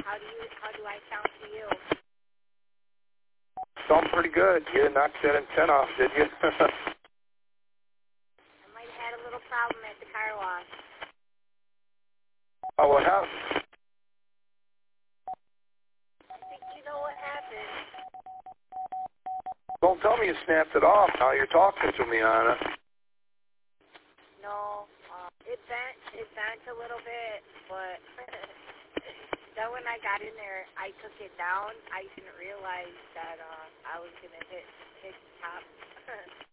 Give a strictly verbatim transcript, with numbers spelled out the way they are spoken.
How do you? How do I sound to you? Sound pretty good. You knocked that antenna off, did you? I might have had a little problem at the car wash. Oh, what happened? I think you know what happened. Don't tell me you snapped it off. Now you're talking to me on it. No, uh, it bent. It bent a little bit, but then when I got in there, I took it down. I didn't realize that uh, I was gonna hit hit the top.